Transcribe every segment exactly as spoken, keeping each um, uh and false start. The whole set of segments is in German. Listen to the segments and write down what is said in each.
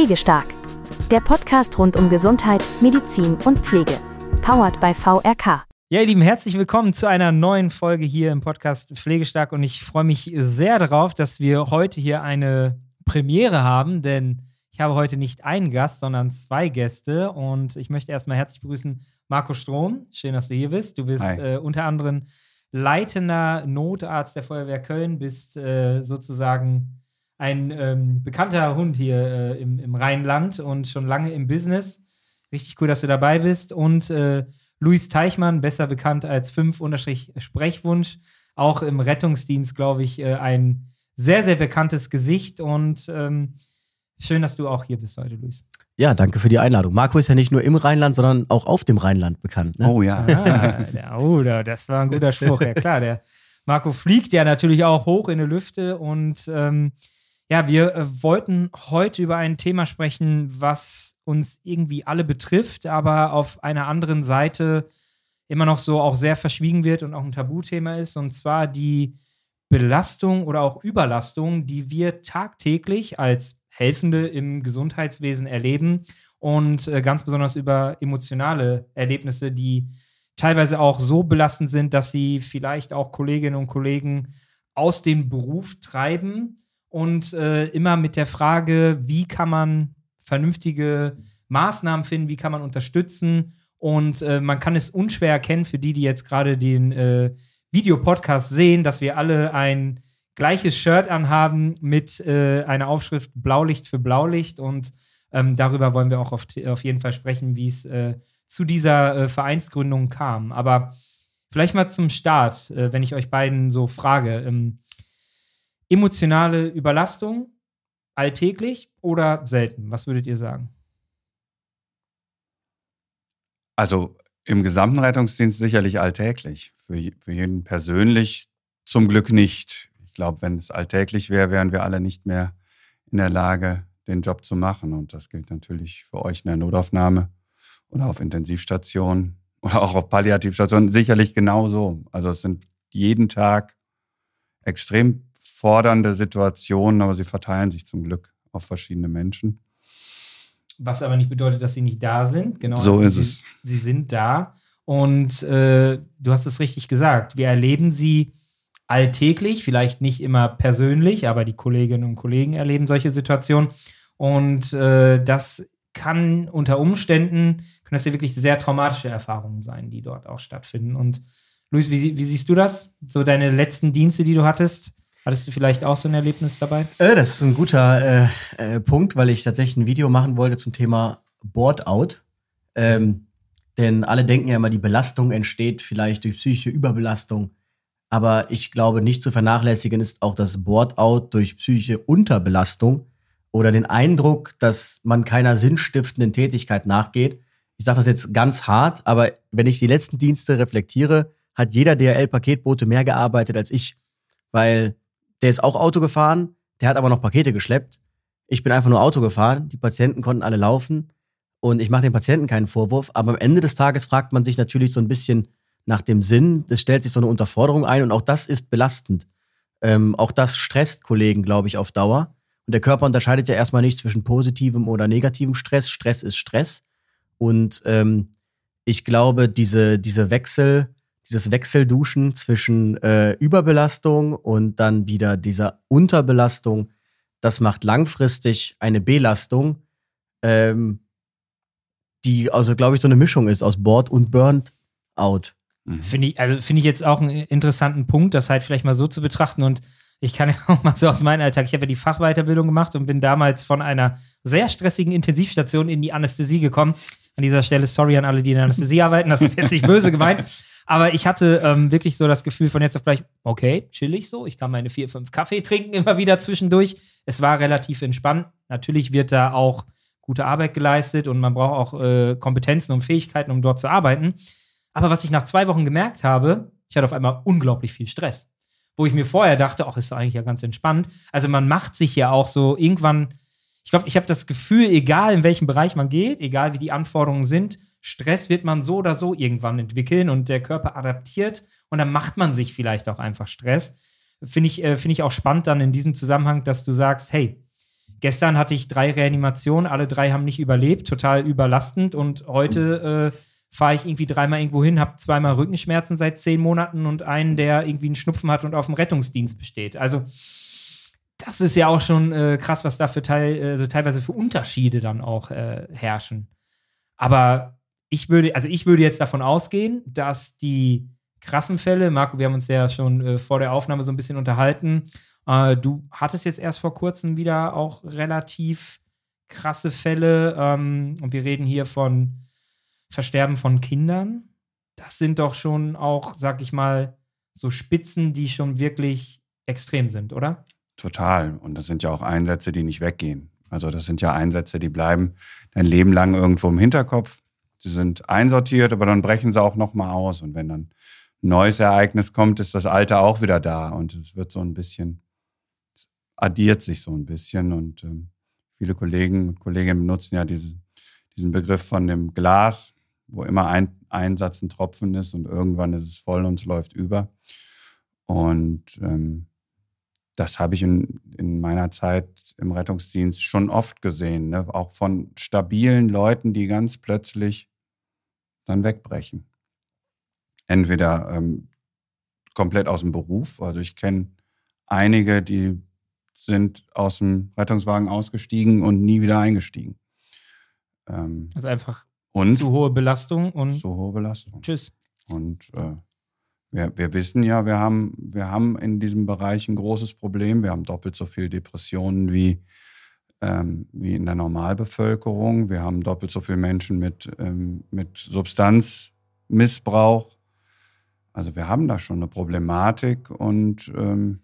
Pflegestark. Der Podcast rund um Gesundheit, Medizin und Pflege. Powered by V R K. Ja, ihr Lieben, herzlich willkommen zu einer neuen Folge hier im Podcast Pflegestark. Und ich freue mich sehr darauf, dass wir heute hier eine Premiere haben, denn ich habe heute nicht einen Gast, sondern zwei Gäste. Und ich möchte erstmal herzlich begrüßen Marco Strom. Schön, dass du hier bist. Du bist äh, unter anderem leitender Notarzt der Feuerwehr Köln, bist äh, sozusagen ein ähm, bekannter Hund hier äh, im, im Rheinland und schon lange im Business. Richtig cool, dass du dabei bist. Und äh, Luis Teichmann, besser bekannt als fünf Sprechwunsch, auch im Rettungsdienst, glaube ich, äh, ein sehr, sehr bekanntes Gesicht. Und ähm, schön, dass du auch hier bist heute, Luis. Ja, danke für die Einladung. Marco ist ja nicht nur im Rheinland, sondern auch auf dem Rheinland bekannt. Ne? Oh ja. Ah, der, oh, das war ein guter Spruch. Ja klar, der Marco fliegt ja natürlich auch hoch in die Lüfte. Und ähm, ja, wir äh, wollten heute über ein Thema sprechen, was uns irgendwie alle betrifft, aber auf einer anderen Seite immer noch so auch sehr verschwiegen wird und auch ein Tabuthema ist. Und zwar die Belastung oder auch Überlastung, die wir tagtäglich als Helfende im Gesundheitswesen erleben und äh, ganz besonders über emotionale Erlebnisse, die teilweise auch so belastend sind, dass sie vielleicht auch Kolleginnen und Kollegen aus dem Beruf treiben und äh, immer mit der Frage, wie kann man vernünftige Maßnahmen finden, wie kann man unterstützen und äh, man kann es unschwer erkennen für die, die jetzt gerade den äh, Videopodcast sehen, dass wir alle ein gleiches Shirt anhaben mit äh, einer Aufschrift Blaulicht für Blaulicht und ähm, darüber wollen wir auch auf, auf jeden Fall sprechen, wie es äh, zu dieser äh, Vereinsgründung kam. Aber vielleicht mal zum Start, äh, wenn ich euch beiden so frage, ähm, emotionale Überlastung alltäglich oder selten? Was würdet ihr sagen? Also im gesamten Rettungsdienst sicherlich alltäglich. Für, für jeden persönlich zum Glück nicht. Ich glaube, wenn es alltäglich wäre, wären wir alle nicht mehr in der Lage, den Job zu machen. Und das gilt natürlich für euch in der Notaufnahme oder auf Intensivstationen oder auch auf Palliativstationen sicherlich genauso. Also es sind jeden Tag extrem fordernde Situationen, aber sie verteilen sich zum Glück auf verschiedene Menschen. Was aber nicht bedeutet, dass sie nicht da sind. Genau, so also ist sie, es. Sie sind da und äh, du hast es richtig gesagt. Wir erleben sie alltäglich, vielleicht nicht immer persönlich, aber die Kolleginnen und Kollegen erleben solche Situationen. Und äh, das kann unter Umständen, können das ja wirklich sehr traumatische Erfahrungen sein, die dort auch stattfinden. Und Luis, wie, wie siehst du das? So deine letzten Dienste, die du hattest? Hattest du vielleicht auch so ein Erlebnis dabei? Äh, das ist ein guter äh, äh, Punkt, weil ich tatsächlich ein Video machen wollte zum Thema Board-out. Ähm, denn alle denken ja immer, die Belastung entsteht vielleicht durch psychische Überbelastung. Aber ich glaube, nicht zu vernachlässigen ist auch das Board-out durch psychische Unterbelastung oder den Eindruck, dass man keiner sinnstiftenden Tätigkeit nachgeht. Ich sage das jetzt ganz hart, aber wenn ich die letzten Dienste reflektiere, hat jeder D H L-Paketbote mehr gearbeitet als ich. Weil der ist auch Auto gefahren, der hat aber noch Pakete geschleppt. Ich bin einfach nur Auto gefahren, die Patienten konnten alle laufen und ich mache den Patienten keinen Vorwurf. Aber am Ende des Tages fragt man sich natürlich so ein bisschen nach dem Sinn. Es stellt sich so eine Unterforderung ein und auch das ist belastend. Ähm, auch das stresst Kollegen, glaube ich, auf Dauer. Und der Körper unterscheidet ja erstmal nicht zwischen positivem oder negativem Stress. Stress ist Stress. Und ähm, ich glaube, diese, diese Wechsel... Dieses Wechselduschen zwischen äh, Überbelastung und dann wieder dieser Unterbelastung, das macht langfristig eine Belastung, ähm, die also, glaube ich, so eine Mischung ist aus Board und Burnout. Mhm. Finde ich, also finde ich jetzt auch einen interessanten Punkt, das halt vielleicht mal so zu betrachten. Und ich kann ja auch mal so aus meinem Alltag, ich habe ja die Fachweiterbildung gemacht und bin damals von einer sehr stressigen Intensivstation in die Anästhesie gekommen. An dieser Stelle sorry an alle, die in der Anästhesie arbeiten, das ist jetzt nicht böse gemeint. Aber ich hatte ähm, wirklich so das Gefühl von jetzt auf gleich, okay, chillig so, ich kann meine vier, fünf Kaffee trinken immer wieder zwischendurch. Es war relativ entspannt. Natürlich wird da auch gute Arbeit geleistet und man braucht auch äh, Kompetenzen und Fähigkeiten, um dort zu arbeiten. Aber was ich nach zwei Wochen gemerkt habe, ich hatte auf einmal unglaublich viel Stress. Wo ich mir vorher dachte, ach, ist doch eigentlich ja ganz entspannt. Also man macht sich ja auch so irgendwann, ich glaube, ich habe das Gefühl, egal in welchem Bereich man geht, egal wie die Anforderungen sind, Stress wird man so oder so irgendwann entwickeln und der Körper adaptiert und dann macht man sich vielleicht auch einfach Stress. Finde ich, äh, finde ich auch spannend dann in diesem Zusammenhang, dass du sagst, hey, gestern hatte ich drei Reanimationen, alle drei haben nicht überlebt, total überlastend. Und heute äh, fahre ich irgendwie dreimal irgendwo hin, habe zweimal Rückenschmerzen seit zehn Monaten und einen, der irgendwie einen Schnupfen hat und auf dem Rettungsdienst besteht. Also das ist ja auch schon äh, krass, was da für teil, also teilweise für Unterschiede dann auch äh, herrschen. Aber ich würde, also ich würde jetzt davon ausgehen, dass die krassen Fälle, Marco, wir haben uns ja schon äh, vor der Aufnahme so ein bisschen unterhalten, äh, du hattest jetzt erst vor kurzem wieder auch relativ krasse Fälle ähm, und wir reden hier von Versterben von Kindern. Das sind doch schon auch, sag ich mal, so Spitzen, die schon wirklich extrem sind, oder? Total. Und das sind ja auch Einsätze, die nicht weggehen. Also das sind ja Einsätze, die bleiben dein Leben lang irgendwo im Hinterkopf. Sie sind einsortiert, aber dann brechen sie auch nochmal aus. Und wenn dann ein neues Ereignis kommt, ist das Alte auch wieder da. Und es wird so ein bisschen, es addiert sich so ein bisschen. Und ähm, viele Kollegen und Kolleginnen benutzen ja diese, diesen Begriff von dem Glas, wo immer ein, ein Satz ein Tropfen ist und irgendwann ist es voll und es läuft über. Und ähm, das habe ich in, in meiner Zeit im Rettungsdienst schon oft gesehen, ne? Auch von stabilen Leuten, die ganz plötzlich dann wegbrechen. Entweder ähm, komplett aus dem Beruf, also ich kenne einige, die sind aus dem Rettungswagen ausgestiegen und nie wieder eingestiegen. Ähm, also einfach und zu hohe Belastung und zu hohe Belastung. Tschüss. Und äh, Wir, wir wissen ja, wir haben, wir haben in diesem Bereich ein großes Problem. Wir haben doppelt so viele Depressionen wie, ähm, wie in der Normalbevölkerung. Wir haben doppelt so viele Menschen mit, ähm, mit Substanzmissbrauch. Also wir haben da schon eine Problematik und ähm,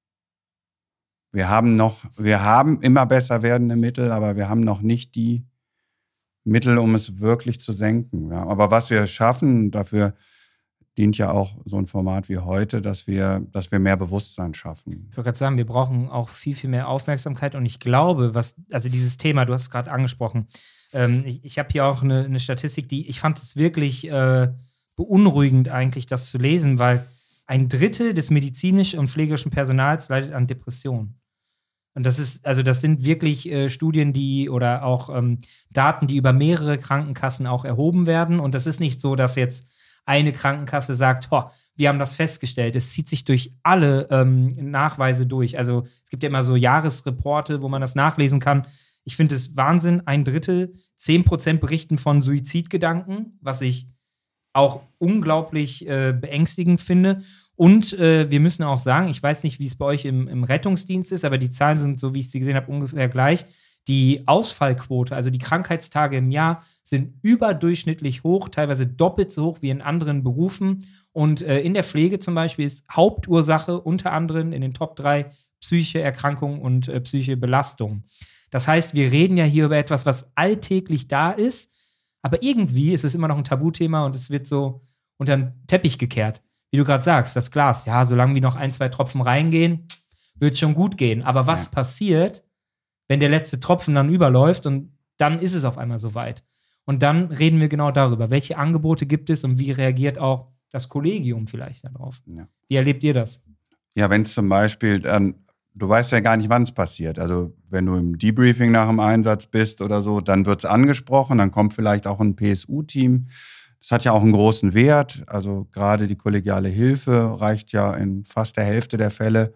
wir haben noch, wir haben immer besser werdende Mittel, aber wir haben noch nicht die Mittel, um es wirklich zu senken. Ja, aber was wir schaffen, dafür dient ja auch so ein Format wie heute, dass wir, dass wir mehr Bewusstsein schaffen. Ich wollte gerade sagen, wir brauchen auch viel, viel mehr Aufmerksamkeit und ich glaube, was, also dieses Thema, du hast es gerade angesprochen, ähm, ich, ich habe hier auch eine, eine Statistik, die, ich fand es wirklich äh, beunruhigend eigentlich, das zu lesen, weil ein Drittel des medizinischen und pflegerischen Personals leidet an Depressionen. Und das ist, also das sind wirklich äh, Studien, die oder auch ähm, Daten, die über mehrere Krankenkassen auch erhoben werden. Und das ist nicht so, dass jetzt eine Krankenkasse sagt, oh, wir haben das festgestellt. Es zieht sich durch alle ähm, Nachweise durch. Also es gibt ja immer so Jahresreporte, wo man das nachlesen kann. Ich finde es Wahnsinn, ein Drittel, zehn Prozent berichten von Suizidgedanken, was ich auch unglaublich äh, beängstigend finde. Und äh, wir müssen auch sagen, ich weiß nicht, wie es bei euch im, im Rettungsdienst ist, aber die Zahlen sind, so wie ich sie gesehen habe, ungefähr gleich. Die Ausfallquote, also die Krankheitstage im Jahr, sind überdurchschnittlich hoch, teilweise doppelt so hoch wie in anderen Berufen. Und äh, in der Pflege zum Beispiel ist Hauptursache unter anderem in den Top drei psychische Erkrankungen und äh, psychische Belastungen. Das heißt, wir reden ja hier über etwas, was alltäglich da ist, aber irgendwie ist es immer noch ein Tabuthema und es wird so unter den Teppich gekehrt. Wie du gerade sagst, das Glas, ja, solange wie noch ein, zwei Tropfen reingehen, wird es schon gut gehen. Aber was ja. passiert, wenn der letzte Tropfen dann überläuft und dann ist es auf einmal soweit. Und dann reden wir genau darüber, welche Angebote gibt es und wie reagiert auch das Kollegium vielleicht darauf. Ja. Wie erlebt ihr das? Ja, wenn es zum Beispiel, dann, du weißt ja gar nicht, wann es passiert. Also wenn du im Debriefing nach dem Einsatz bist oder so, dann wird es angesprochen, dann kommt vielleicht auch ein P S U-Team. Das hat ja auch einen großen Wert. Also gerade die kollegiale Hilfe reicht ja in fast der Hälfte der Fälle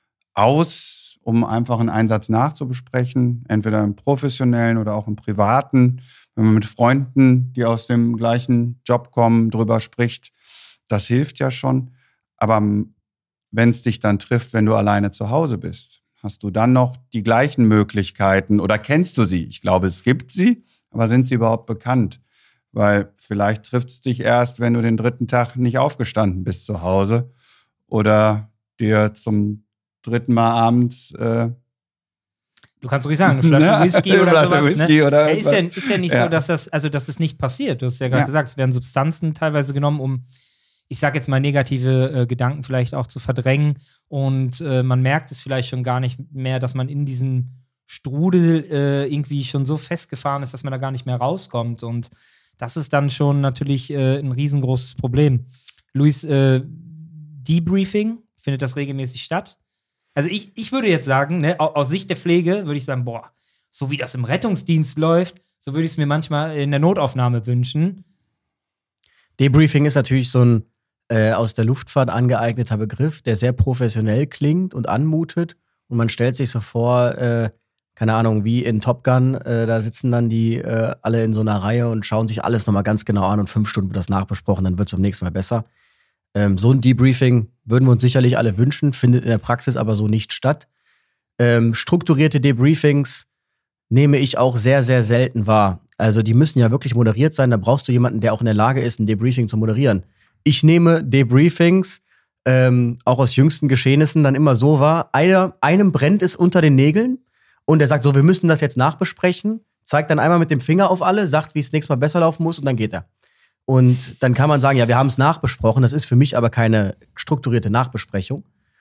aus, um einfach einen Einsatz nachzubesprechen, entweder im professionellen oder auch im privaten. Wenn man mit Freunden, die aus dem gleichen Job kommen, drüber spricht, das hilft ja schon. Aber wenn es dich dann trifft, wenn du alleine zu Hause bist, hast du dann noch die gleichen Möglichkeiten oder kennst du sie? Ich glaube, es gibt sie, aber sind sie überhaupt bekannt? Weil vielleicht trifft es dich erst, wenn du den dritten Tag nicht aufgestanden bist zu Hause oder dir zum dritten Mal abends äh, du kannst ruhig sagen, eine Flasche Whisky oder Flasche sowas. Whisky Ne? oder ja, ist, ja, ist ja nicht ja. so, dass das, also dass es nicht passiert. Du hast ja gerade ja. gesagt, es werden Substanzen teilweise genommen, um, ich sag jetzt mal, negative äh, Gedanken vielleicht auch zu verdrängen. Und äh, man merkt es vielleicht schon gar nicht mehr, dass man in diesem Strudel äh, irgendwie schon so festgefahren ist, dass man da gar nicht mehr rauskommt. Und das ist dann schon natürlich äh, ein riesengroßes Problem. Luis, äh, Debriefing, findet das regelmäßig statt? Also ich, ich würde jetzt sagen, ne, aus Sicht der Pflege würde ich sagen, boah, so wie das im Rettungsdienst läuft, so würde ich es mir manchmal in der Notaufnahme wünschen. Debriefing ist natürlich so ein äh, aus der Luftfahrt angeeigneter Begriff, der sehr professionell klingt und anmutet. Und man stellt sich so vor, äh, keine Ahnung, wie in Top Gun, äh, da sitzen dann die äh, alle in so einer Reihe und schauen sich alles nochmal ganz genau an und fünf Stunden wird das nachbesprochen, dann wird es beim nächsten Mal besser. Ähm, so ein Debriefing würden wir uns sicherlich alle wünschen, findet in der Praxis aber so nicht statt. Ähm, strukturierte Debriefings nehme ich auch sehr, sehr selten wahr. Also die müssen ja wirklich moderiert sein, da brauchst du jemanden, der auch in der Lage ist, ein Debriefing zu moderieren. Ich nehme Debriefings, ähm, auch aus jüngsten Geschehnissen, dann immer so wahr, einer, einem brennt es unter den Nägeln und er sagt so, wir müssen das jetzt nachbesprechen, zeigt dann einmal mit dem Finger auf alle, sagt, wie es nächstes Mal besser laufen muss und dann geht er. Und dann kann man sagen, ja, wir haben es nachbesprochen, das ist für mich aber keine strukturierte Nachbesprechung.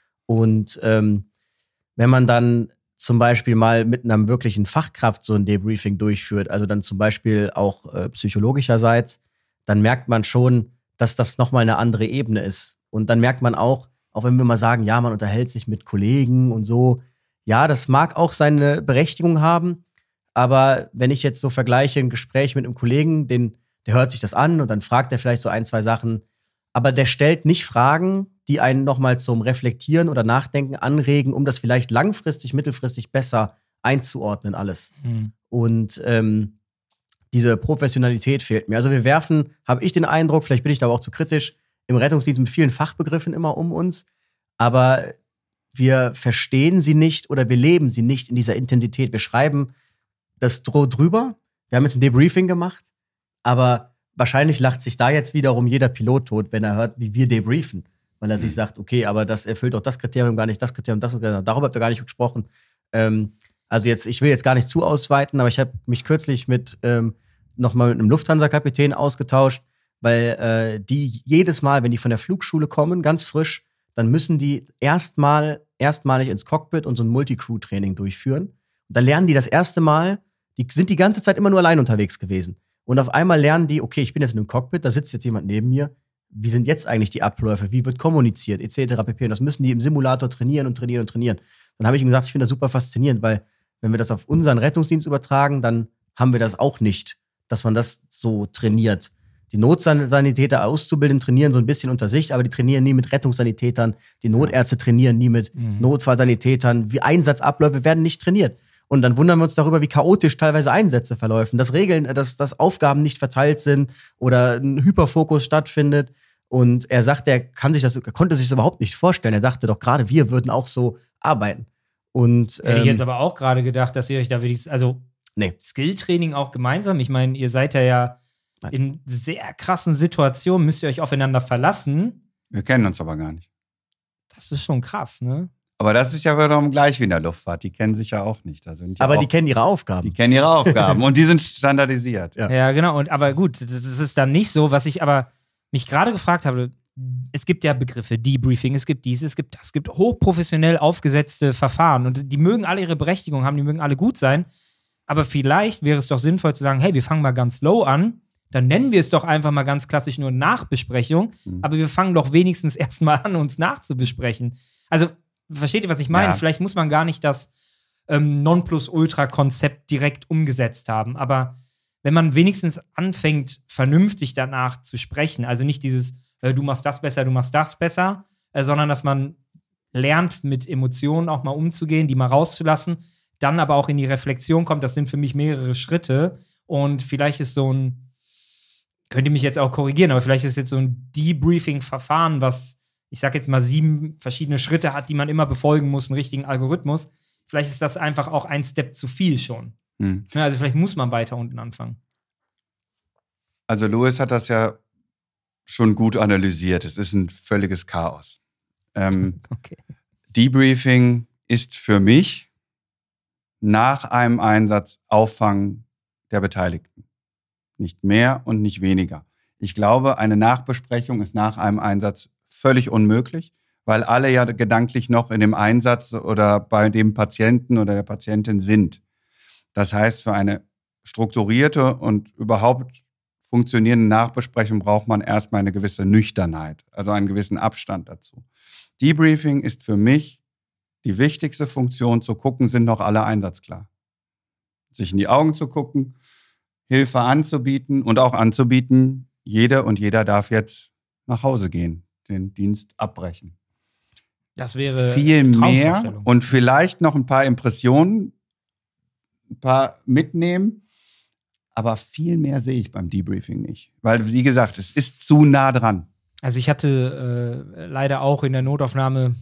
Und ähm, wenn man dann zum Beispiel mal mit einer wirklichen Fachkraft so ein Debriefing durchführt, also dann zum Beispiel auch äh, psychologischerseits, dann merkt man schon, dass das nochmal eine andere Ebene ist. Und dann merkt man auch, auch wenn wir mal sagen, ja, man unterhält sich mit Kollegen und so, ja, das mag auch seine Berechtigung haben, aber wenn ich jetzt so vergleiche, ein Gespräch mit einem Kollegen, den, der hört sich das an und dann fragt er vielleicht so ein, zwei Sachen, aber der stellt nicht Fragen, die einen nochmal zum Reflektieren oder Nachdenken anregen, um das vielleicht langfristig, mittelfristig besser einzuordnen alles. Mhm. Und ähm, diese Professionalität fehlt mir. Also wir werfen, habe ich den Eindruck, vielleicht bin ich da aber auch zu kritisch, im Rettungsdienst mit vielen Fachbegriffen immer um uns, aber wir verstehen sie nicht oder wir leben sie nicht in dieser Intensität. Wir schreiben das drüber, wir haben jetzt ein Debriefing gemacht, aber wahrscheinlich lacht sich da jetzt wiederum jeder Pilot tot, wenn er hört, wie wir debriefen. Weil er mhm. sich sagt, okay, aber das erfüllt auch das Kriterium gar nicht, das Kriterium, das Kriterium, darüber habt ihr gar nicht gesprochen. Ähm, also jetzt, ich will jetzt gar nicht zu ausweiten, aber ich habe mich kürzlich mit ähm, nochmal mit einem Lufthansa-Kapitän ausgetauscht, weil äh, die jedes Mal, wenn die von der Flugschule kommen, ganz frisch, dann müssen die erstmal erstmalig ins Cockpit und so ein Multicrew-Training durchführen. Und da lernen die das erste Mal, die sind die ganze Zeit immer nur allein unterwegs gewesen. Und auf einmal lernen die, okay, ich bin jetzt in einem Cockpit, da sitzt jetzt jemand neben mir. Wie sind jetzt eigentlich die Abläufe? Wie wird kommuniziert? Etc. pp. Und das müssen die im Simulator trainieren und trainieren und trainieren. Dann habe ich ihm gesagt, ich finde das super faszinierend, weil wenn wir das auf unseren Rettungsdienst übertragen, dann haben wir das auch nicht, dass man das so trainiert. Die Notsanitäter auszubilden, trainieren so ein bisschen unter sich, aber die trainieren nie mit Rettungssanitätern. Die Notärzte trainieren nie mit mhm. Notfallsanitätern. Wie Einsatzabläufe werden nicht trainiert. Und dann wundern wir uns darüber, wie chaotisch teilweise Einsätze verläufen, dass Regeln, dass, dass Aufgaben nicht verteilt sind oder ein Hyperfokus stattfindet. Und er sagt, er kann sich das, er konnte sich das überhaupt nicht vorstellen. Er dachte doch gerade, wir würden auch so arbeiten. Und ähm, hätte ich jetzt aber auch gerade gedacht, dass ihr euch da wirklich, also nee. Skilltraining auch gemeinsam. Ich meine, ihr seid ja ja Nein. in sehr krassen Situationen, müsst ihr euch aufeinander verlassen. Wir kennen uns aber gar nicht. Das ist schon krass, ne? Aber das ist ja wiederum gleich wie in der Luftfahrt. Die kennen sich ja auch nicht. Da sind ja aber auch, die kennen ihre Aufgaben. Die kennen ihre Aufgaben und die sind standardisiert. Ja, ja genau. Und, aber gut, das ist dann nicht so, was ich aber mich gerade gefragt habe. Es gibt ja Begriffe, Debriefing, es gibt dies, es gibt das, es gibt hochprofessionell aufgesetzte Verfahren und die mögen alle ihre Berechtigung haben, die mögen alle gut sein. Aber vielleicht wäre es doch sinnvoll zu sagen, hey, wir fangen mal ganz low an, dann nennen wir es doch einfach mal ganz klassisch nur Nachbesprechung, mhm. aber wir fangen doch wenigstens erstmal an, uns nachzubesprechen. Also, versteht ihr, was ich meine? Ja. Vielleicht muss man gar nicht das ähm, Nonplusultra-Konzept direkt umgesetzt haben, aber wenn man wenigstens anfängt, vernünftig danach zu sprechen, also nicht dieses, äh, du machst das besser, du machst das besser, äh, sondern dass man lernt, mit Emotionen auch mal umzugehen, die mal rauszulassen, dann aber auch in die Reflexion kommt, das sind für mich mehrere Schritte und vielleicht ist so ein, könnt ihr mich jetzt auch korrigieren, aber vielleicht ist jetzt so ein Debriefing-Verfahren, was, ich sag jetzt mal, sieben verschiedene Schritte hat, die man immer befolgen muss, einen richtigen Algorithmus. Vielleicht ist das einfach auch ein Step zu viel schon. Hm. Ja, also vielleicht muss man weiter unten anfangen. Also Louis hat das ja schon gut analysiert. Es ist ein völliges Chaos. Ähm, okay. Debriefing ist für mich nach einem Einsatz Auffangen der Beteiligten. Nicht mehr und nicht weniger. Ich glaube, eine Nachbesprechung ist nach einem Einsatz völlig unmöglich, weil alle ja gedanklich noch in dem Einsatz oder bei dem Patienten oder der Patientin sind. Das heißt, für eine strukturierte und überhaupt funktionierende Nachbesprechung braucht man erstmal eine gewisse Nüchternheit, also einen gewissen Abstand dazu. Debriefing ist für mich die wichtigste Funktion, zu gucken, sind noch alle einsatzklar. Sich in die Augen zu gucken, Hilfe anzubieten und auch anzubieten, jede und jeder darf jetzt nach Hause gehen, den Dienst abbrechen. Das wäre viel mehr und vielleicht noch ein paar Impressionen, ein paar mitnehmen, aber viel mehr sehe ich beim Debriefing nicht. Weil, wie gesagt, es ist zu nah dran. Also ich hatte äh, leider auch in der Notaufnahme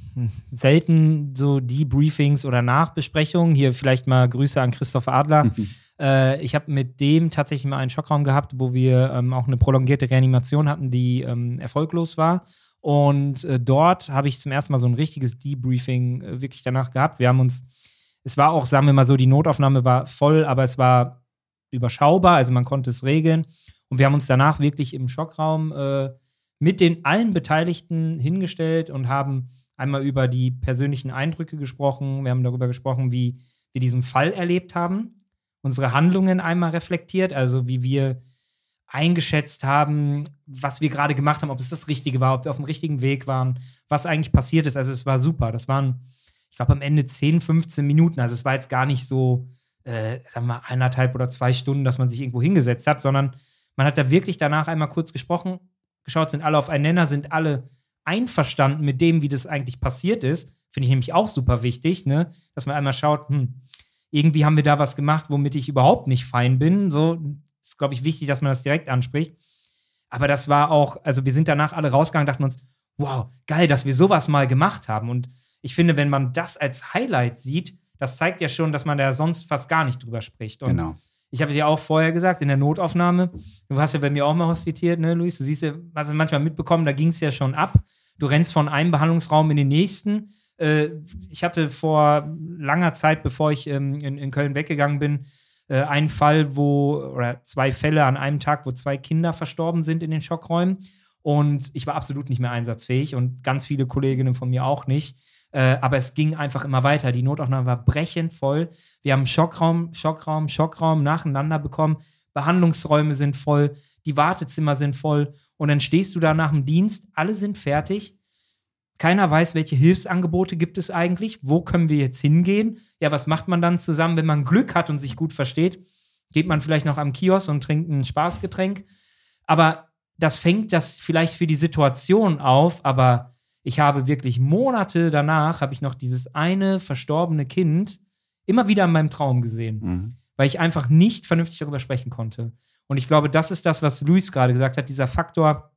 selten so Debriefings oder Nachbesprechungen. Hier vielleicht mal Grüße an Christoph Adler. Mhm. Äh, ich habe mit dem tatsächlich mal einen Schockraum gehabt, wo wir ähm, auch eine prolongierte Reanimation hatten, die ähm, erfolglos war. Und äh, dort habe ich zum ersten Mal so ein richtiges Debriefing äh, wirklich danach gehabt. Wir haben uns, es war auch, sagen wir mal so, die Notaufnahme war voll, aber es war überschaubar, also man konnte es regeln. Und wir haben uns danach wirklich im Schockraum äh, mit den allen Beteiligten hingestellt und haben einmal über die persönlichen Eindrücke gesprochen. Wir haben darüber gesprochen, wie wir diesen Fall erlebt haben, unsere Handlungen einmal reflektiert, also wie wir eingeschätzt haben, was wir gerade gemacht haben, ob es das Richtige war, ob wir auf dem richtigen Weg waren, was eigentlich passiert ist. Also es war super. Das waren, ich glaube, am Ende zehn, fünfzehn Minuten. Also es war jetzt gar nicht so, äh, sagen wir mal, eineinhalb oder zwei Stunden, dass man sich irgendwo hingesetzt hat, sondern man hat da wirklich danach einmal kurz gesprochen, geschaut, sind alle auf einen Nenner, sind alle einverstanden mit dem, wie das eigentlich passiert ist. Finde ich nämlich auch super wichtig, ne? Dass man einmal schaut, hm, irgendwie haben wir da was gemacht, womit ich überhaupt nicht fein bin. So ist, glaube ich, wichtig, dass man das direkt anspricht. Aber das war auch, also wir sind danach alle rausgegangen und dachten uns, wow, geil, dass wir sowas mal gemacht haben. Und ich finde, wenn man das als Highlight sieht, das zeigt ja schon, dass man da sonst fast gar nicht drüber spricht. Und genau. Ich habe dir auch vorher gesagt, in der Notaufnahme, du hast ja bei mir auch mal hospitiert, ne, Luis? Du siehst ja, hast du manchmal mitbekommen, da ging es ja schon ab. Du rennst von einem Behandlungsraum in den nächsten. Äh, ich hatte vor langer Zeit, bevor ich ähm, in, in Köln weggegangen bin, äh, einen Fall, wo, oder zwei Fälle an einem Tag, wo zwei Kinder verstorben sind in den Schockräumen. Und ich war absolut nicht mehr einsatzfähig und ganz viele Kolleginnen von mir auch nicht. Äh, aber es ging einfach immer weiter. Die Notaufnahme war brechend voll. Wir haben Schockraum, Schockraum, Schockraum nacheinander bekommen. Behandlungsräume sind voll. Die Wartezimmer sind voll. Und dann stehst du da nach dem Dienst. Alle sind fertig. Keiner weiß, welche Hilfsangebote gibt es eigentlich. Wo können wir jetzt hingehen? Ja, was macht man dann zusammen, wenn man Glück hat und sich gut versteht? Geht man vielleicht noch am Kiosk und trinkt ein Spaßgetränk? Aber das fängt das vielleicht für die Situation auf, aber ich habe wirklich Monate danach, habe ich noch dieses eine verstorbene Kind immer wieder in meinem Traum gesehen, mhm. weil ich einfach nicht vernünftig darüber sprechen konnte. Und ich glaube, das ist das, was Luis gerade gesagt hat, dieser Faktor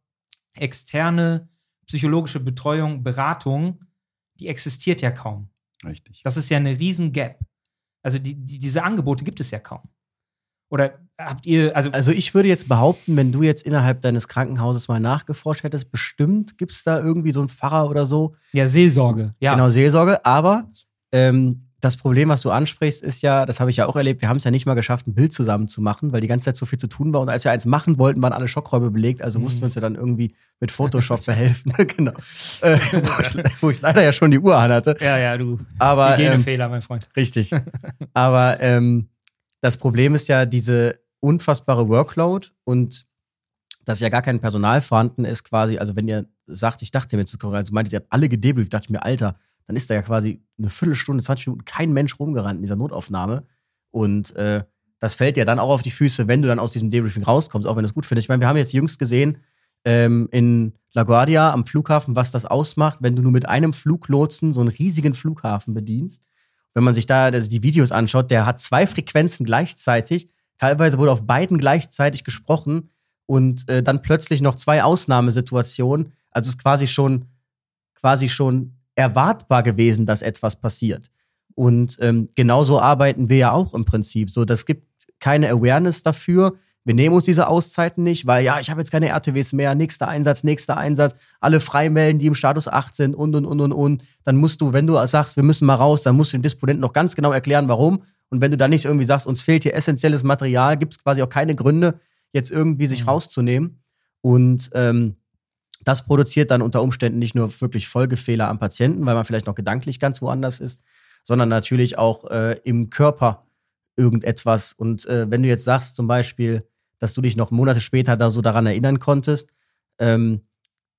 externe psychologische Betreuung, Beratung, die existiert ja kaum. Richtig. Das ist ja eine riesen Gap. Also die, die, diese Angebote gibt es ja kaum. Oder habt ihr, also Also ich würde jetzt behaupten, wenn du jetzt innerhalb deines Krankenhauses mal nachgeforscht hättest, bestimmt gibt es da irgendwie so einen Pfarrer oder so. Ja, Seelsorge. Ja. Genau, Seelsorge. Aber ähm, das Problem, was du ansprichst, ist ja, das habe ich ja auch erlebt, wir haben es ja nicht mal geschafft, ein Bild zusammen zu machen, weil die ganze Zeit so viel zu tun war. Und als wir eins machen wollten, waren alle Schockräume belegt. Also mhm. mussten wir uns ja dann irgendwie mit Photoshop behelfen. Genau. Äh, wo, ich, wo ich leider ja schon die Uhr anhatte. Ja, ja, du. Aber, Hygienefehler, ähm, mein Freund. Richtig. Aber ähm, das Problem ist ja diese unfassbare Workload und dass ja gar kein Personal vorhanden ist quasi. Also wenn ihr sagt, ich dachte mir jetzt, also meint ihr, ihr habt alle gedebrieft, dachte ich mir, Alter, dann ist da ja quasi eine Viertelstunde, zwanzig Minuten kein Mensch rumgerannt in dieser Notaufnahme. Und äh, das fällt dir dann auch auf die Füße, wenn du dann aus diesem Debriefing rauskommst, auch wenn du es gut findest. Ich meine, wir haben jetzt jüngst gesehen ähm, in LaGuardia am Flughafen, was das ausmacht, wenn du nur mit einem Fluglotsen so einen riesigen Flughafen bedienst. Wenn man sich da also die Videos anschaut, der hat zwei Frequenzen gleichzeitig. Teilweise wurde auf beiden gleichzeitig gesprochen und äh, dann plötzlich noch zwei Ausnahmesituationen. Also es ist quasi schon, quasi schon erwartbar gewesen, dass etwas passiert. Und ähm, genauso arbeiten wir ja auch im Prinzip. So, das gibt keine Awareness dafür. Wir nehmen uns diese Auszeiten nicht, weil ja, ich habe jetzt keine R T Ws mehr, nächster Einsatz, nächster Einsatz, alle freimelden, die im Status acht sind und, und, und, und, und. Dann musst du, wenn du sagst, wir müssen mal raus, dann musst du dem Disponenten noch ganz genau erklären, warum. Und wenn du dann nicht irgendwie sagst, uns fehlt hier essentielles Material, gibt es quasi auch keine Gründe, jetzt irgendwie sich mhm. rauszunehmen. Und ähm, das produziert dann unter Umständen nicht nur wirklich Folgefehler am Patienten, weil man vielleicht noch gedanklich ganz woanders ist, sondern natürlich auch äh, im Körper irgendetwas. Und äh, wenn du jetzt sagst zum Beispiel, dass du dich noch Monate später da so daran erinnern konntest, ähm,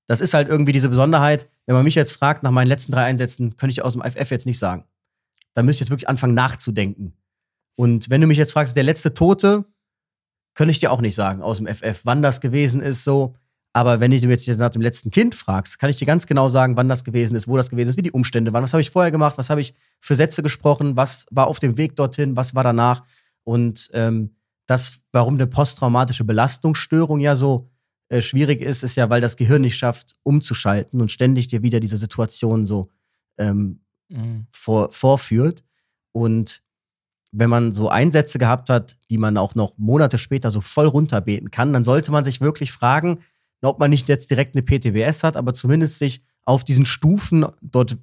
das ist halt irgendwie diese Besonderheit. Wenn man mich jetzt fragt nach meinen letzten drei Einsätzen, könnte ich aus dem F F jetzt nicht sagen. Da müsste ich jetzt wirklich anfangen nachzudenken. Und wenn du mich jetzt fragst, der letzte Tote, könnte ich dir auch nicht sagen aus dem F F, wann das gewesen ist, so. Aber wenn du mich jetzt nach dem letzten Kind fragst, kann ich dir ganz genau sagen, wann das gewesen ist, wo das gewesen ist, wie die Umstände waren, was habe ich vorher gemacht, was habe ich für Sätze gesprochen, was war auf dem Weg dorthin, was war danach. Und ähm, das, warum eine posttraumatische Belastungsstörung ja so äh, schwierig ist, ist ja, weil das Gehirn nicht schafft, umzuschalten und ständig dir wieder diese Situation so ähm, mhm. vor, vorführt. Und wenn man so Einsätze gehabt hat, die man auch noch Monate später so voll runterbeten kann, dann sollte man sich wirklich fragen, ob man nicht jetzt direkt eine P T B S hat, aber zumindest sich auf diesen Stufen dort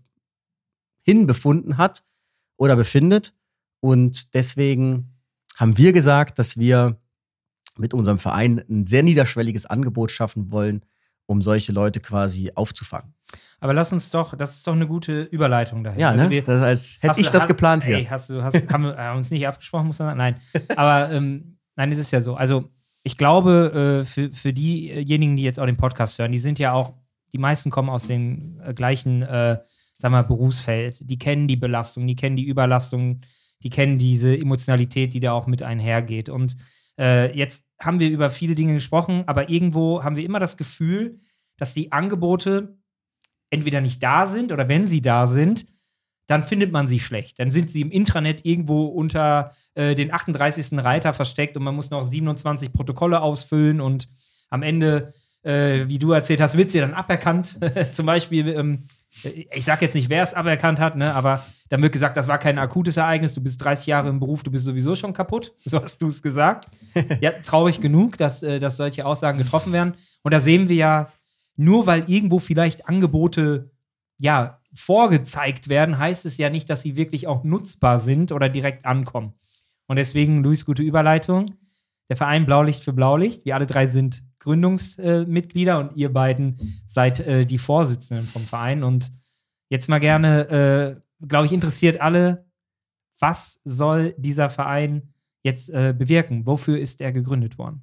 hin befunden hat oder befindet. Und deswegen haben wir gesagt, dass wir mit unserem Verein ein sehr niederschwelliges Angebot schaffen wollen, um solche Leute quasi aufzufangen. Aber lass uns doch, das ist doch eine gute Überleitung dahin. Ja, also ne? wir, das heißt, hätte ich du, das hast, geplant hier. Ey, hast du, hast, haben wir äh, uns nicht abgesprochen, muss man sagen? Nein. Aber ähm, nein, es ist ja so. Also ich glaube, äh, für, für diejenigen, die jetzt auch den Podcast hören, die sind ja auch, die meisten kommen aus dem äh, gleichen, äh, sag mal, Berufsfeld. Die kennen die Belastung, die kennen die Überlastung, die kennen diese Emotionalität, die da auch mit einhergeht. Und äh, jetzt haben wir über viele Dinge gesprochen, aber irgendwo haben wir immer das Gefühl, dass die Angebote entweder nicht da sind oder wenn sie da sind, dann findet man sie schlecht. Dann sind sie im Intranet irgendwo unter äh, den achtunddreißigsten Reiter versteckt und man muss noch siebenundzwanzig Protokolle ausfüllen und am Ende, äh, wie du erzählt hast, wird sie dann aberkannt. Zum Beispiel, ähm, ich sag jetzt nicht, wer es aberkannt hat, ne, aber dann wird gesagt, das war kein akutes Ereignis, du bist dreißig Jahre im Beruf, du bist sowieso schon kaputt. So hast du es gesagt. Ja, traurig genug, dass, äh, dass solche Aussagen getroffen werden. Und da sehen wir ja, nur weil irgendwo vielleicht Angebote, ja, vorgezeigt werden, heißt es ja nicht, dass sie wirklich auch nutzbar sind oder direkt ankommen. Und deswegen, Luis, gute Überleitung. Der Verein Blaulicht für Blaulicht. Wir alle drei sind Gründungsmitglieder äh, und ihr beiden seid äh, die Vorsitzenden vom Verein. Und jetzt mal gerne, äh, glaube ich, interessiert alle, was soll dieser Verein jetzt äh, bewirken? Wofür ist er gegründet worden?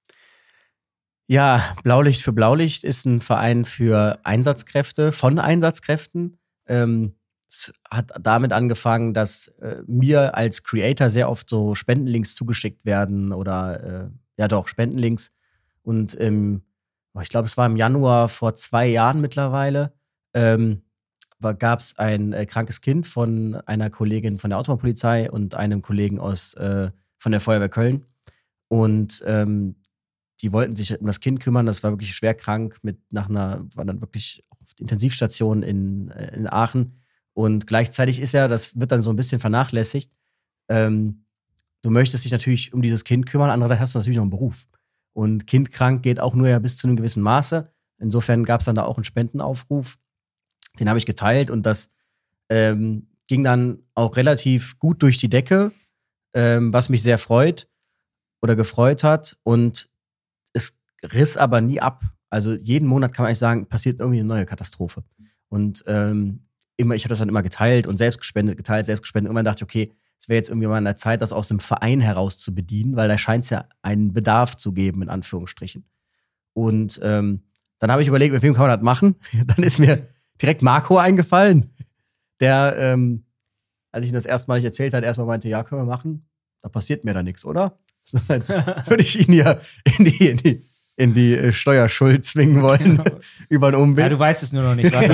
Ja, Blaulicht für Blaulicht ist ein Verein für Einsatzkräfte, von Einsatzkräften. Ähm, es hat damit angefangen, dass äh, mir als Creator sehr oft so Spendenlinks zugeschickt werden oder, äh, ja doch, Spendenlinks. Und ähm, ich glaube, es war im Januar vor zwei Jahren mittlerweile, ähm, gab es ein äh, krankes Kind von einer Kollegin von der Autobahnpolizei und einem Kollegen aus äh, von der Feuerwehr Köln. Und ähm, die wollten sich um das Kind kümmern, das war wirklich schwer krank, mit nach einer, war dann wirklich auf Intensivstation in, in Aachen. Und gleichzeitig ist ja, das wird dann so ein bisschen vernachlässigt, ähm, du möchtest dich natürlich um dieses Kind kümmern, andererseits hast du natürlich noch einen Beruf. Und kindkrank geht auch nur ja bis zu einem gewissen Maße. Insofern gab es dann da auch einen Spendenaufruf, den habe ich geteilt und das ähm, ging dann auch relativ gut durch die Decke, ähm, was mich sehr freut oder gefreut hat. Und es riss aber nie ab. Also jeden Monat kann man eigentlich sagen, passiert irgendwie eine neue Katastrophe. Und ähm, immer, ich habe das dann immer geteilt und selbst gespendet, geteilt, selbst gespendet. Irgendwann dachte ich, okay, es wäre jetzt irgendwie mal an der Zeit, das aus dem Verein heraus zu bedienen, weil da scheint es ja einen Bedarf zu geben, in Anführungsstrichen. Und ähm, dann habe ich überlegt, mit wem kann man das machen? Dann ist mir direkt Marco eingefallen, der, ähm, als ich ihm das erste Mal nicht erzählt habe, erstmal meinte, ja, können wir machen. Da passiert mir da nichts, oder? So, als würde ich ihn ja in die, in die, in die äh, Steuerschuld zwingen wollen, genau. Über einen Umweg. Ja, du weißt es nur noch nicht.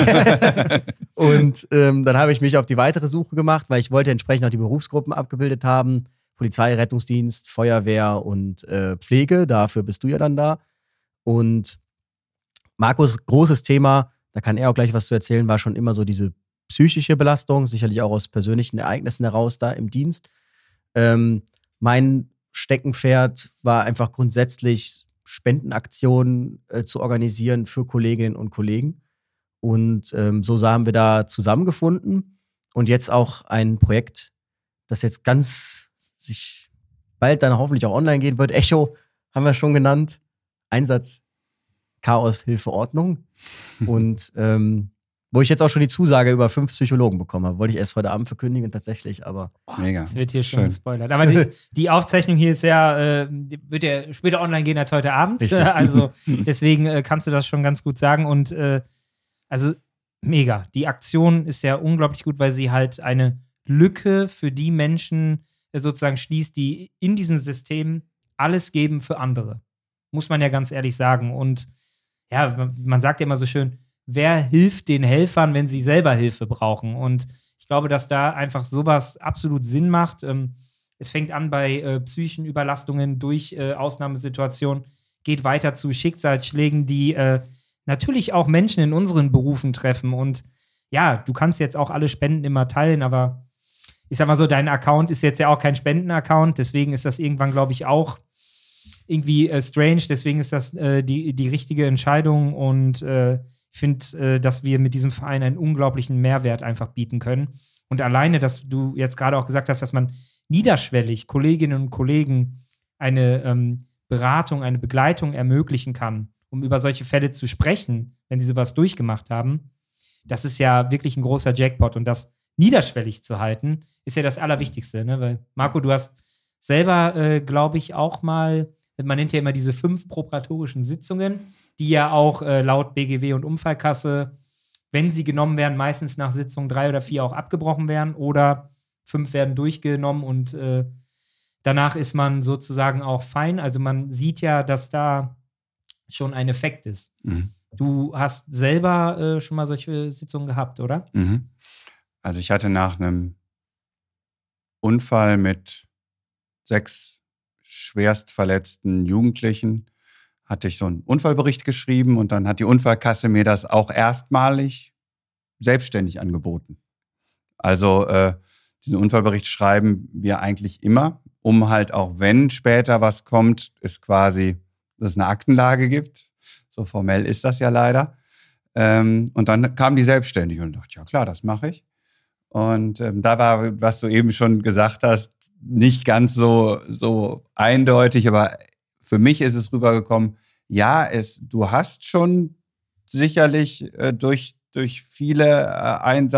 Und ähm, dann habe ich mich auf die weitere Suche gemacht, weil ich wollte entsprechend auch die Berufsgruppen abgebildet haben. Polizei, Rettungsdienst, Feuerwehr und äh, Pflege. Dafür bist du ja dann da. Und Markus, großes Thema, da kann er auch gleich was zu erzählen, war schon immer so diese psychische Belastung, sicherlich auch aus persönlichen Ereignissen heraus da im Dienst. Ähm, mein Steckenpferd war einfach grundsätzlich Spendenaktionen äh, zu organisieren für Kolleginnen und Kollegen. Und ähm, so haben wir da zusammengefunden und jetzt auch ein Projekt, das jetzt ganz sich bald dann hoffentlich auch online gehen wird. Echo haben wir schon genannt. Einsatz Chaos, Hilfe, Ordnung. Und ähm, Wo ich jetzt auch schon die Zusage über fünf Psychologen bekommen habe. Wollte ich erst heute Abend verkündigen, tatsächlich, aber. Mega. Das wird hier schon Schön. gespoilert. Aber die, die Aufzeichnung hier ist ja, äh, wird ja später online gehen als heute Abend. Richtig. Also deswegen äh, kannst du das schon ganz gut sagen. Und äh, also mega. Die Aktion ist ja unglaublich gut, weil sie halt eine Lücke für die Menschen äh, sozusagen schließt, die in diesem System alles geben für andere. Muss man ja ganz ehrlich sagen. Und ja, man, man sagt ja immer so schön, wer hilft den Helfern, wenn sie selber Hilfe brauchen? Und ich glaube, dass da einfach sowas absolut Sinn macht. Ähm, es fängt an bei äh, psychischen Überlastungen durch äh, Ausnahmesituationen, geht weiter zu Schicksalsschlägen, die äh, natürlich auch Menschen in unseren Berufen treffen. Und ja, du kannst jetzt auch alle Spenden immer teilen, aber ich sag mal so, dein Account ist jetzt ja auch kein Spenden-Account, deswegen ist das irgendwann, glaube ich, auch irgendwie äh, strange. Deswegen ist das äh, die, die richtige Entscheidung und äh, ich finde, äh, dass wir mit diesem Verein einen unglaublichen Mehrwert einfach bieten können. Und alleine, dass du jetzt gerade auch gesagt hast, dass man niederschwellig Kolleginnen und Kollegen eine ähm, Beratung, eine Begleitung ermöglichen kann, um über solche Fälle zu sprechen, wenn sie sowas durchgemacht haben, das ist ja wirklich ein großer Jackpot. Und das niederschwellig zu halten, ist ja das Allerwichtigste. Ne? Weil, Marco, du hast selber, äh, glaube ich, auch mal, man nennt ja immer diese fünf probatorischen Sitzungen, die ja auch äh, laut B G W und Unfallkasse, wenn sie genommen werden, meistens nach Sitzung drei oder vier auch abgebrochen werden oder fünf werden durchgenommen und äh, danach ist man sozusagen auch fein. Also man sieht ja, dass da schon ein Effekt ist. Mhm. Du hast selber äh, schon mal solche Sitzungen gehabt, oder? Mhm. Also ich hatte nach einem Unfall mit sechs schwerst verletzten Jugendlichen hatte ich so einen Unfallbericht geschrieben und dann hat die Unfallkasse mir das auch erstmalig selbstständig angeboten. Also äh, diesen Unfallbericht schreiben wir eigentlich immer, um halt auch wenn später was kommt, es quasi, dass es eine Aktenlage gibt. So formell ist das ja leider. Ähm, und dann kam die selbstständig und dachte, ja klar, das mache ich. Und ähm, da war, was du eben schon gesagt hast, nicht ganz so, so eindeutig, aber für mich ist es rübergekommen, ja, es, du hast schon sicherlich äh, durch, durch viele äh,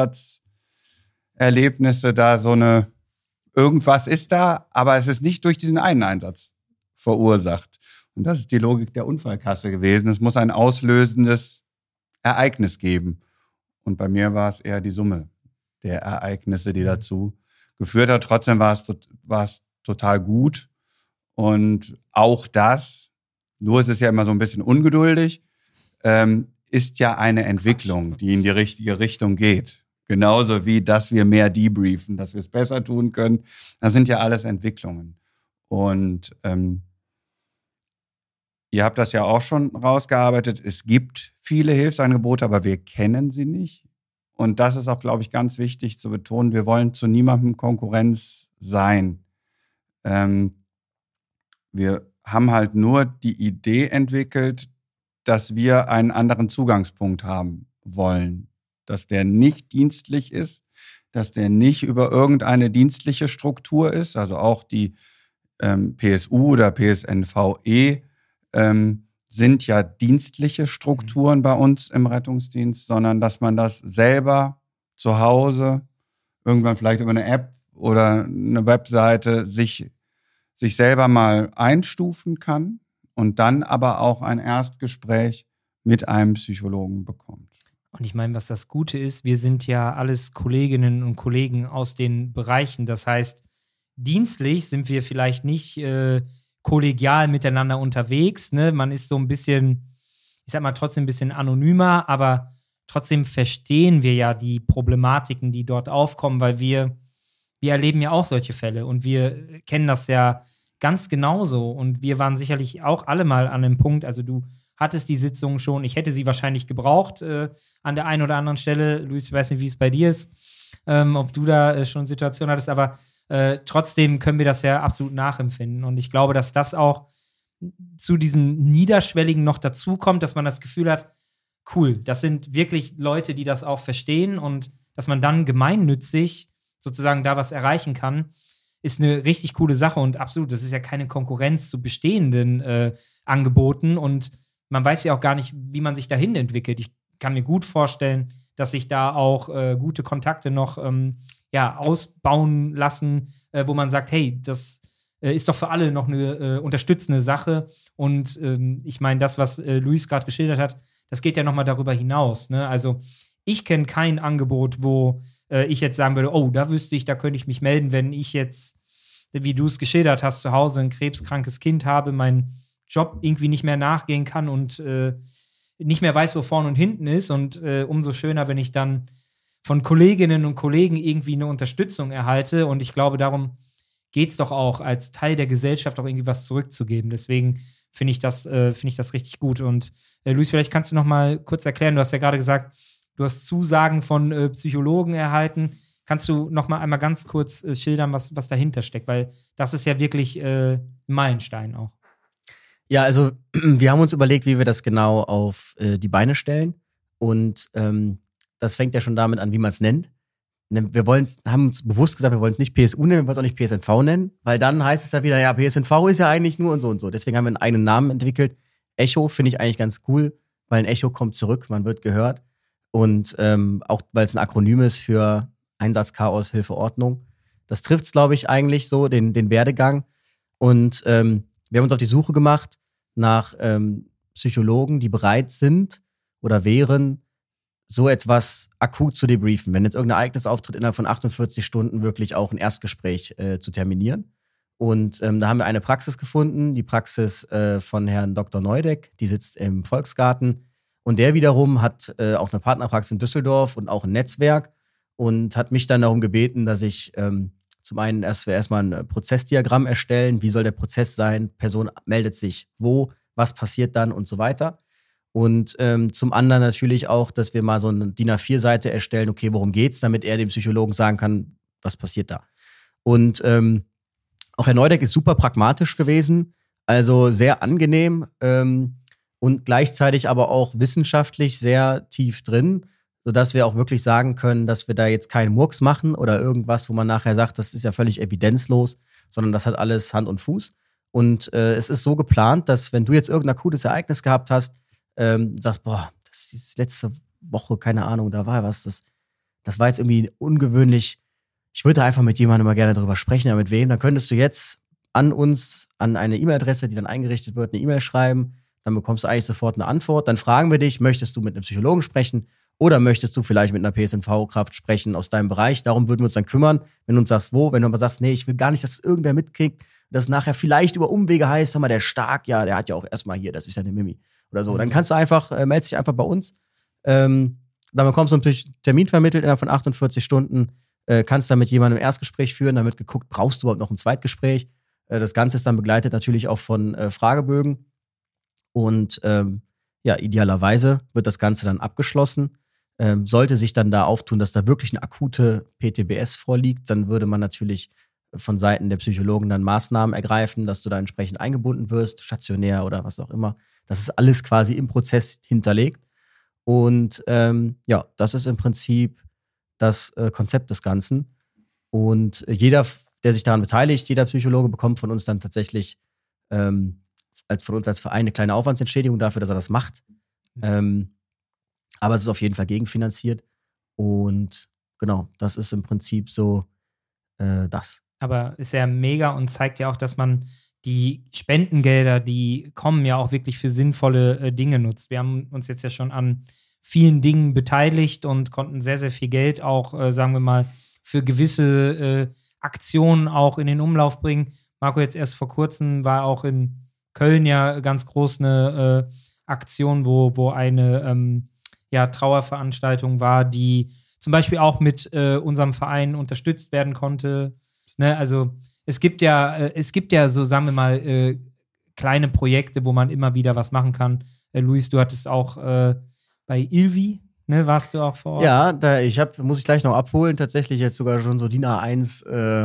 Einsatzerlebnisse da so eine, irgendwas ist da, aber es ist nicht durch diesen einen Einsatz verursacht. Und das ist die Logik der Unfallkasse gewesen. Es muss ein auslösendes Ereignis geben. Und bei mir war es eher die Summe der Ereignisse, die dazu geführt hat. Trotzdem war es, war es total gut. Und auch das, nur ist es ja immer so ein bisschen ungeduldig, ähm, ist ja eine Entwicklung, die in die richtige Richtung geht. Genauso wie, dass wir mehr debriefen, dass wir es besser tun können. Das sind ja alles Entwicklungen. Und ähm, ihr habt das ja auch schon rausgearbeitet. Es gibt viele Hilfsangebote, aber wir kennen sie nicht. Und das ist auch, glaube ich, ganz wichtig zu betonen. Wir wollen zu niemandem Konkurrenz sein. Ähm, wir haben halt nur die Idee entwickelt, dass wir einen anderen Zugangspunkt haben wollen. Dass der nicht dienstlich ist, dass der nicht über irgendeine dienstliche Struktur ist, also auch die ähm, P S U oder P S N V E ähm, sind ja dienstliche Strukturen bei uns im Rettungsdienst, sondern dass man das selber zu Hause, irgendwann vielleicht über eine App oder eine Webseite sich, sich selber mal einstufen kann und dann aber auch ein Erstgespräch mit einem Psychologen bekommt. Und ich meine, was das Gute ist, wir sind ja alles Kolleginnen und Kollegen aus den Bereichen. Das heißt, dienstlich sind wir vielleicht nicht äh, kollegial miteinander unterwegs. Ne? Man ist so ein bisschen, ich sag mal, trotzdem ein bisschen anonymer, aber trotzdem verstehen wir ja die Problematiken, die dort aufkommen, weil wir, wir erleben ja auch solche Fälle und wir kennen das ja ganz genauso. Und wir waren sicherlich auch alle mal an einem Punkt, also du hattest die Sitzung schon, ich hätte sie wahrscheinlich gebraucht äh, an der einen oder anderen Stelle. Luis, ich weiß nicht, wie es bei dir ist, ähm, ob du da äh, schon Situationen hattest, aber äh, trotzdem können wir das ja absolut nachempfinden. Und ich glaube, dass das auch zu diesen Niederschwelligen noch dazukommt, dass man das Gefühl hat, cool, das sind wirklich Leute, die das auch verstehen und dass man dann gemeinnützig sozusagen da was erreichen kann, ist eine richtig coole Sache und absolut, das ist ja keine Konkurrenz zu bestehenden äh, Angeboten und man weiß ja auch gar nicht, wie man sich dahin entwickelt. Ich kann mir gut vorstellen, dass sich da auch äh, gute Kontakte noch ähm, ja, ausbauen lassen, äh, wo man sagt, hey, das äh, ist doch für alle noch eine äh, unterstützende Sache. Und ähm, ich meine, das, was äh, Luis gerade geschildert hat, das geht ja noch mal darüber hinaus. Ne? Also ich kenne kein Angebot, wo äh, ich jetzt sagen würde, oh, da wüsste ich, da könnte ich mich melden, wenn ich jetzt, wie du es geschildert hast, zu Hause ein krebskrankes Kind habe, meinen Job irgendwie nicht mehr nachgehen kann und äh, nicht mehr weiß, wo vorne und hinten ist. Und äh, umso schöner, wenn ich dann von Kolleginnen und Kollegen irgendwie eine Unterstützung erhalte. Und ich glaube, darum geht es doch auch, als Teil der Gesellschaft auch irgendwie was zurückzugeben. Deswegen finde ich das, äh, finde ich das richtig gut. Und äh, Luis, vielleicht kannst du noch mal kurz erklären, du hast ja gerade gesagt, du hast Zusagen von äh, Psychologen erhalten. Kannst du noch mal einmal ganz kurz äh, schildern, was, was dahinter steckt? Weil das ist ja wirklich äh, ein Meilenstein auch. Ja, also wir haben uns überlegt, wie wir das genau auf äh, die Beine stellen. Und ähm, das fängt ja schon damit an, wie man es nennt. Wir wollen's, haben uns bewusst gesagt, wir wollen es nicht P S U nennen, wir wollen es auch nicht P S N V nennen, weil dann heißt es ja wieder, ja, P S N V ist ja eigentlich nur und so und so. Deswegen haben wir einen eigenen Namen entwickelt. Echo finde ich eigentlich ganz cool, weil ein Echo kommt zurück, man wird gehört. Und ähm, auch, weil es ein Akronym ist für Einsatz, Chaos, Hilfe, Ordnung. Das trifft es, glaube ich, eigentlich so, den, den Werdegang. Und ähm, wir haben uns auf die Suche gemacht nach ähm, Psychologen, die bereit sind oder wären, so etwas akut zu debriefen. Wenn jetzt irgendein Ereignis auftritt, innerhalb von achtundvierzig Stunden wirklich auch ein Erstgespräch äh, zu terminieren. Und ähm, da haben wir eine Praxis gefunden, die Praxis äh, von Herrn Doktor Neudeck, die sitzt im Volksgarten. Und der wiederum hat äh, auch eine Partnerpraxis in Düsseldorf und auch ein Netzwerk und hat mich dann darum gebeten, dass ich ähm, zum einen erst erstmal ein Prozessdiagramm erstellen, wie soll der Prozess sein, Person meldet sich wo, was passiert dann und so weiter. Und ähm, zum anderen natürlich auch, dass wir mal so eine D I N A vier Seite erstellen, okay, worum geht's, damit er dem Psychologen sagen kann, was passiert da. Und ähm, auch Herr Neudeck ist super pragmatisch gewesen, also sehr angenehm ähm, und gleichzeitig aber auch wissenschaftlich sehr tief drin, sodass wir auch wirklich sagen können, dass wir da jetzt keinen Murks machen oder irgendwas, wo man nachher sagt, das ist ja völlig evidenzlos, sondern das hat alles Hand und Fuß. Und äh, es ist so geplant, dass wenn du jetzt irgendein akutes Ereignis gehabt hast, Ähm, sagst, boah, das ist letzte Woche, keine Ahnung, da war was, das, das war jetzt irgendwie ungewöhnlich. Ich würde einfach mit jemandem mal gerne darüber sprechen, aber mit wem? Dann könntest du jetzt an uns, an eine E-Mail-Adresse, die dann eingerichtet wird, eine E-Mail schreiben, dann bekommst du eigentlich sofort eine Antwort. Dann fragen wir dich, möchtest du mit einem Psychologen sprechen oder möchtest du vielleicht mit einer P S N V-Kraft sprechen aus deinem Bereich? Darum würden wir uns dann kümmern, wenn du uns sagst, wo, wenn du aber sagst, nee, ich will gar nicht, dass irgendwer mitkriegt, dass es nachher vielleicht über Umwege heißt, hör mal, der Stark, ja, der hat ja auch erstmal hier, das ist ja eine Mimi oder so. Dann kannst du einfach, äh, meldest dich einfach bei uns. Ähm, dann bekommst du natürlich einen Termin vermittelt innerhalb von achtundvierzig Stunden, äh, kannst dann mit jemandem ein Erstgespräch führen, dann wird geguckt, brauchst du überhaupt noch ein Zweitgespräch? Äh, das Ganze ist dann begleitet natürlich auch von äh, Fragebögen und ähm, ja, idealerweise wird das Ganze dann abgeschlossen. Ähm, sollte sich dann da auftun, dass da wirklich eine akute P T B S vorliegt, dann würde man natürlich von Seiten der Psychologen dann Maßnahmen ergreifen, dass du da entsprechend eingebunden wirst, stationär oder was auch immer. Das ist alles quasi im Prozess hinterlegt. Und ähm, ja, das ist im Prinzip das äh, Konzept des Ganzen. Und jeder, der sich daran beteiligt, jeder Psychologe bekommt von uns dann tatsächlich ähm, als von uns als Verein eine kleine Aufwandsentschädigung dafür, dass er das macht. Mhm. Ähm, aber es ist auf jeden Fall gegenfinanziert. Und genau, das ist im Prinzip so äh, das. Aber ist ja mega und zeigt ja auch, dass man die Spendengelder, die kommen, ja auch wirklich für sinnvolle äh, Dinge nutzt. Wir haben uns jetzt ja schon an vielen Dingen beteiligt und konnten sehr, sehr viel Geld auch, äh, sagen wir mal, für gewisse äh, Aktionen auch in den Umlauf bringen. Marco, jetzt erst vor kurzem war auch in Köln ja ganz groß eine äh, Aktion, wo, wo eine ähm, ja, Trauerveranstaltung war, die zum Beispiel auch mit äh, unserem Verein unterstützt werden konnte. Ne, also es gibt ja, äh, es gibt ja so, sagen wir mal, äh, kleine Projekte, wo man immer wieder was machen kann. Äh, Luis, du hattest auch äh, bei Ilvi, ne, warst du auch vor Ort? Ja, da ich hab, muss ich gleich noch abholen, tatsächlich jetzt sogar schon so D I N A eins äh,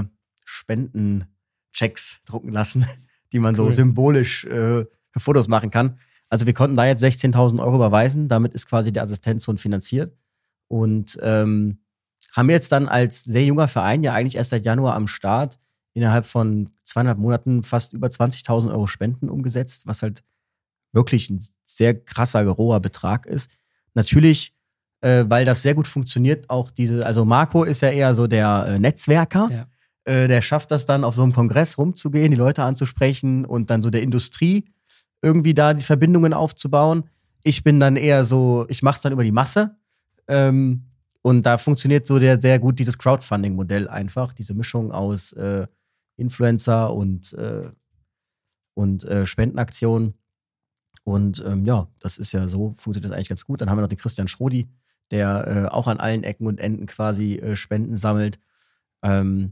Spendenchecks drucken lassen, die man cool. so symbolisch äh, für Fotos machen kann. Also wir konnten da jetzt sechzehntausend Euro überweisen, damit ist quasi der Assistenzhund finanziert und ähm, haben jetzt dann als sehr junger Verein ja eigentlich erst seit Januar am Start innerhalb von zweieinhalb Monaten fast über zwanzigtausend Euro Spenden umgesetzt, was halt wirklich ein sehr krasser, roher Betrag ist. Natürlich äh, weil das sehr gut funktioniert. Auch diese, also Marco ist ja eher so der äh, Netzwerker. Ja. Äh, der schafft das dann, auf so einem Kongress rumzugehen, die Leute anzusprechen und dann so der Industrie irgendwie da die Verbindungen aufzubauen. Ich bin dann eher so, ich mach's dann über die Masse. Ähm, und da funktioniert so der, sehr gut dieses Crowdfunding-Modell einfach, diese Mischung aus äh, Influencer und, äh, und äh, Spendenaktionen. Und ähm, ja, das ist ja so, funktioniert das eigentlich ganz gut. Dann haben wir noch den Christian Schrodi, der äh, auch an allen Ecken und Enden quasi äh, Spenden sammelt. Ähm,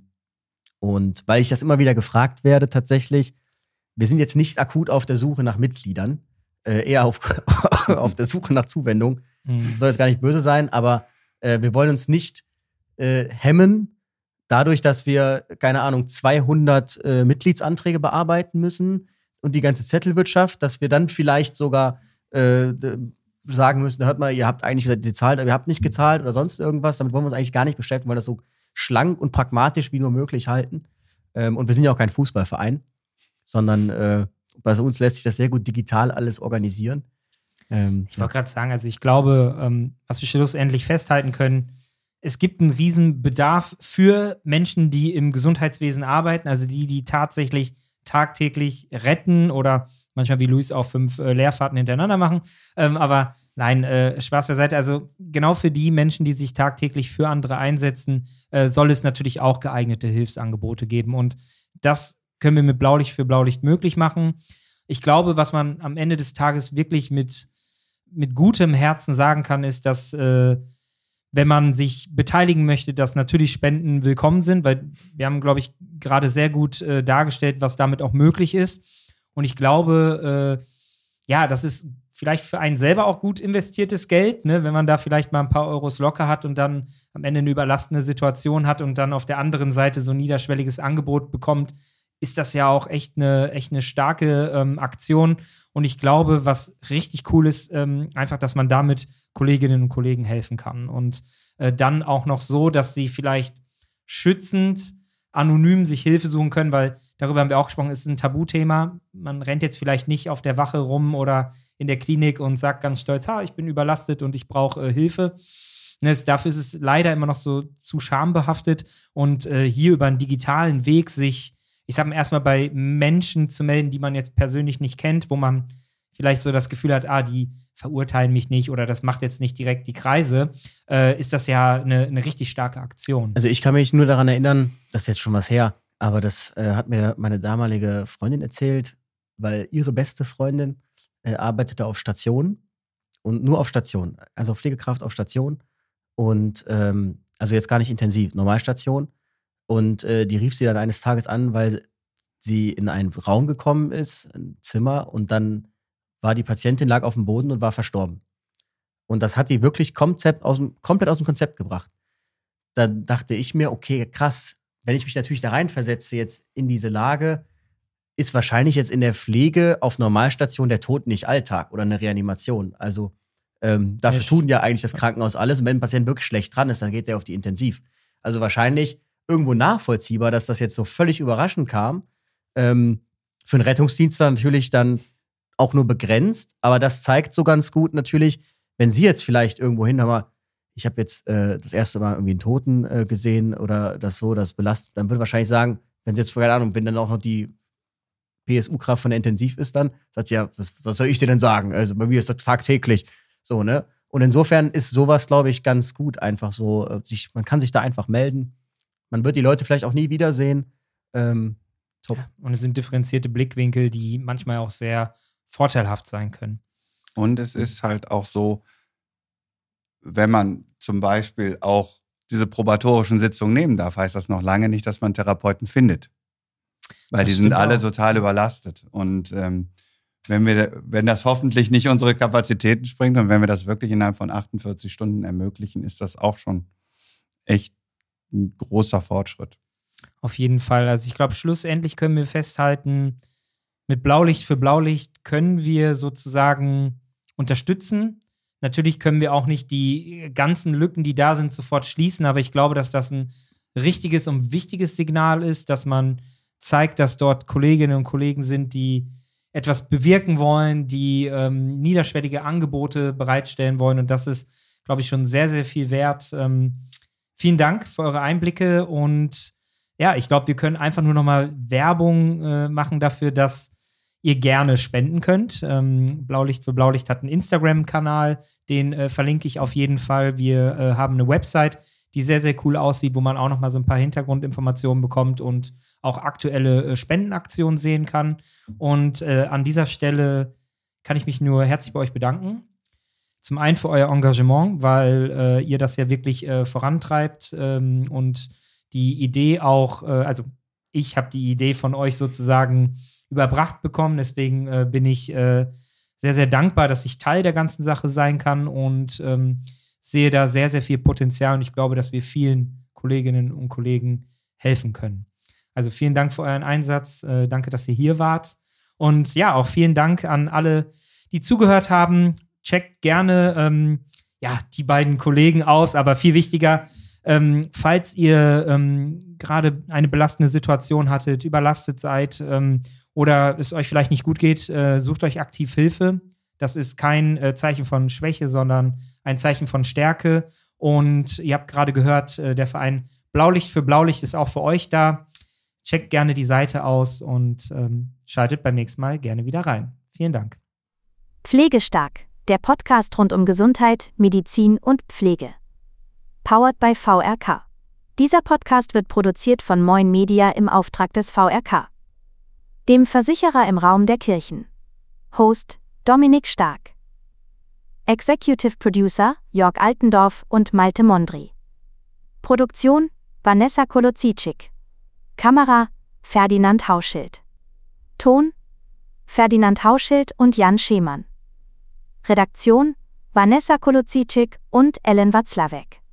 und weil ich das immer wieder gefragt werde, tatsächlich, wir sind jetzt nicht akut auf der Suche nach Mitgliedern, äh, eher auf, auf der Suche nach Zuwendung. Mhm. Soll jetzt gar nicht böse sein, aber äh, wir wollen uns nicht äh, hemmen, dadurch, dass wir, keine Ahnung, zweihundert äh, Mitgliedsanträge bearbeiten müssen und die ganze Zettelwirtschaft, dass wir dann vielleicht sogar äh, sagen müssen, hört mal, ihr habt eigentlich gesagt, ihr zahlt, aber ihr habt nicht gezahlt oder sonst irgendwas. Damit wollen wir uns eigentlich gar nicht beschäftigen, weil das so schlank und pragmatisch wie nur möglich halten. Ähm, und wir sind ja auch kein Fußballverein, sondern äh, bei uns lässt sich das sehr gut digital alles organisieren. Ähm, Ich wollte gerade sagen, also ich glaube, ähm, was wir schlussendlich festhalten können, es gibt einen riesen Bedarf für Menschen, die im Gesundheitswesen arbeiten, also die, die tatsächlich tagtäglich retten oder manchmal wie Luis auch fünf äh, Leerfahrten hintereinander machen. Ähm, aber nein, äh, Spaß beiseite. Also genau für die Menschen, die sich tagtäglich für andere einsetzen, äh, soll es natürlich auch geeignete Hilfsangebote geben. Und das können wir mit Blaulicht für Blaulicht möglich machen. Ich glaube, was man am Ende des Tages wirklich mit, mit gutem Herzen sagen kann, ist, dass äh, wenn man sich beteiligen möchte, dass natürlich Spenden willkommen sind, weil wir haben, glaube ich, gerade sehr gut äh, dargestellt, was damit auch möglich ist. Und ich glaube, äh, ja, das ist vielleicht für einen selber auch gut investiertes Geld, ne? Wenn man da vielleicht mal ein paar Euros locker hat und dann am Ende eine überlastende Situation hat und dann auf der anderen Seite so ein niederschwelliges Angebot bekommt, ist das ja auch echt eine, echt eine starke ähm, Aktion. Und ich glaube, was richtig cool ist, ähm, einfach, dass man damit Kolleginnen und Kollegen helfen kann. Und äh, dann auch noch so, dass sie vielleicht schützend, anonym sich Hilfe suchen können, weil darüber haben wir auch gesprochen, ist ein Tabuthema. Man rennt jetzt vielleicht nicht auf der Wache rum oder in der Klinik und sagt ganz stolz, ha, ich bin überlastet und ich brauche äh, Hilfe. Ne, es, dafür ist es leider immer noch so zu schambehaftet. Und äh, hier über einen digitalen Weg sich ich sag mal, erstmal bei Menschen zu melden, die man jetzt persönlich nicht kennt, wo man vielleicht so das Gefühl hat, ah, die verurteilen mich nicht oder das macht jetzt nicht direkt die Kreise, äh, ist das ja eine, eine richtig starke Aktion. Also ich kann mich nur daran erinnern, das ist jetzt schon was her, aber das äh, hat mir meine damalige Freundin erzählt, weil ihre beste Freundin äh, arbeitete auf Station und nur auf Station, also Pflegekraft auf Station und ähm, also jetzt gar nicht intensiv, Normalstation. Und äh, die rief sie dann eines Tages an, weil sie in einen Raum gekommen ist, ein Zimmer, und dann war die Patientin, lag auf dem Boden und war verstorben. Und das hat sie wirklich Konzept aus dem, komplett aus dem Konzept gebracht. Dann dachte ich mir, okay, krass, wenn ich mich natürlich da reinversetze jetzt in diese Lage, ist wahrscheinlich jetzt in der Pflege auf Normalstation der Tod nicht Alltag oder eine Reanimation. Also ähm, dafür ja, tun ja eigentlich das Krankenhaus alles. Und wenn ein Patient wirklich schlecht dran ist, dann geht der auf die Intensiv. Also wahrscheinlich irgendwo nachvollziehbar, dass das jetzt so völlig überraschend kam. Ähm, für einen Rettungsdienstler natürlich dann auch nur begrenzt, aber das zeigt so ganz gut natürlich, wenn sie jetzt vielleicht irgendwo hin, aber ich habe jetzt äh, das erste Mal irgendwie einen Toten äh, gesehen oder das so, das belastet, dann wird wahrscheinlich sagen, wenn sie jetzt, keine Ahnung, wenn dann auch noch die P S U-Kraft von der Intensiv ist, dann sagt sie ja, was, was soll ich dir denn sagen? Also bei mir ist das tagtäglich so, ne? Und insofern ist sowas, glaube ich, ganz gut, einfach so, äh, sich, man kann sich da einfach melden. Man wird die Leute vielleicht auch nie wiedersehen. Ähm, top. Ja, und es sind differenzierte Blickwinkel, die manchmal auch sehr vorteilhaft sein können. Und es ist halt auch so, wenn man zum Beispiel auch diese probatorischen Sitzungen nehmen darf, heißt das noch lange nicht, dass man Therapeuten findet. Weil das die sind alle auch total überlastet. Und ähm, wenn wir, wenn das hoffentlich nicht unsere Kapazitäten springt und wenn wir das wirklich innerhalb von achtundvierzig Stunden ermöglichen, ist das auch schon echt ein großer Fortschritt. Auf jeden Fall. Also ich glaube, schlussendlich können wir festhalten, mit Blaulicht für Blaulicht können wir sozusagen unterstützen. Natürlich können wir auch nicht die ganzen Lücken, die da sind, sofort schließen, aber ich glaube, dass das ein richtiges und wichtiges Signal ist, dass man zeigt, dass dort Kolleginnen und Kollegen sind, die etwas bewirken wollen, die ähm, niederschwellige Angebote bereitstellen wollen, und das ist, glaube ich, schon sehr, sehr viel wert. Ähm, vielen Dank für eure Einblicke und ja, ich glaube, wir können einfach nur nochmal Werbung äh, machen dafür, dass ihr gerne spenden könnt. Ähm, Blaulicht für Blaulicht hat einen Instagram-Kanal, den äh, verlinke ich auf jeden Fall. Wir äh, haben eine Website, die sehr, sehr cool aussieht, wo man auch nochmal so ein paar Hintergrundinformationen bekommt und auch aktuelle äh, Spendenaktionen sehen kann. Und äh, an dieser Stelle kann ich mich nur herzlich bei euch bedanken. Zum einen für euer Engagement, weil äh, ihr das ja wirklich äh, vorantreibt ähm, und die Idee auch, äh, also ich habe die Idee von euch sozusagen überbracht bekommen. Deswegen äh, bin ich äh, sehr, sehr dankbar, dass ich Teil der ganzen Sache sein kann und ähm, sehe da sehr, sehr viel Potenzial und ich glaube, dass wir vielen Kolleginnen und Kollegen helfen können. Also vielen Dank für euren Einsatz. Äh, danke, dass ihr hier wart. Und ja, auch vielen Dank an alle, die zugehört haben. Checkt gerne ähm, ja, die beiden Kollegen aus, aber viel wichtiger, ähm, falls ihr ähm, gerade eine belastende Situation hattet, überlastet seid ähm, oder es euch vielleicht nicht gut geht, äh, sucht euch aktiv Hilfe. Das ist kein äh, Zeichen von Schwäche, sondern ein Zeichen von Stärke. Und ihr habt gerade gehört, äh, der Verein Blaulicht für Blaulicht ist auch für euch da. Checkt gerne die Seite aus und ähm, schaltet beim nächsten Mal gerne wieder rein. Vielen Dank. Pflegestark, der Podcast rund um Gesundheit, Medizin und Pflege. Powered by V R K. Dieser Podcast wird produziert von Moin Media im Auftrag des V R K, dem Versicherer im Raum der Kirchen. Host Dominik Stark. Executive Producer Jörg Altendorf und Malte Mondri. Produktion Vanessa Kolozitschik. Kamera Ferdinand Hauschild. Ton Ferdinand Hauschild und Jan Schemann. Redaktion Vanessa Kolozitschik und Ellen Watzlawick.